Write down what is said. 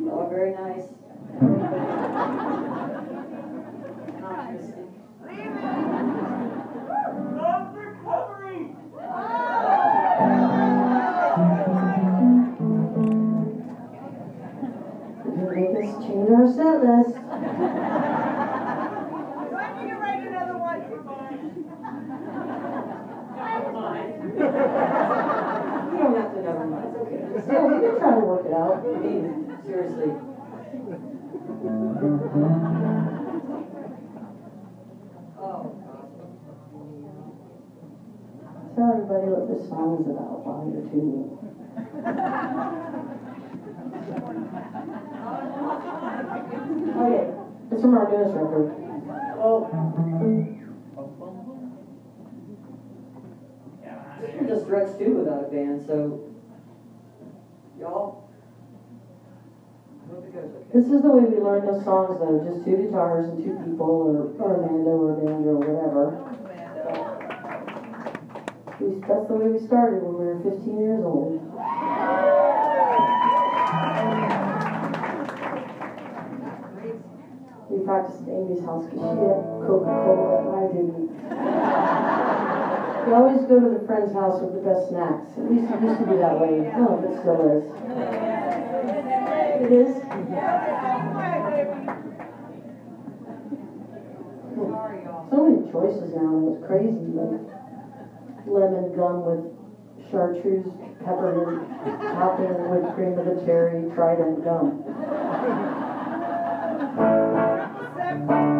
Oh, very nice. And optimistic. Love recovery! You make us change our set list. Do I need to write another one for mine? You don't have to never mind. It's okay. Yeah, you can try to work it out. I mean, seriously. Oh, Tell everybody what this song is about while you're tuning. Okay, it's from our newest record. well, you're just Rex too without a band, so y'all. I hope it goes okay. This is the way we learned those songs, though. Just two guitars and two people, or a mando or a banjo or whatever. That's the way we started when we were 15 years old. We practiced at Amy's house because she had Coca-Cola and I didn't. We always go to the friend's house with the best snacks. At least it used to be that way. I don't know if it still is. It is? So many choices now, and it's crazy. Like lemon gum with chartreuse, peppermint, topping and whipped cream with a cherry, Trident gum.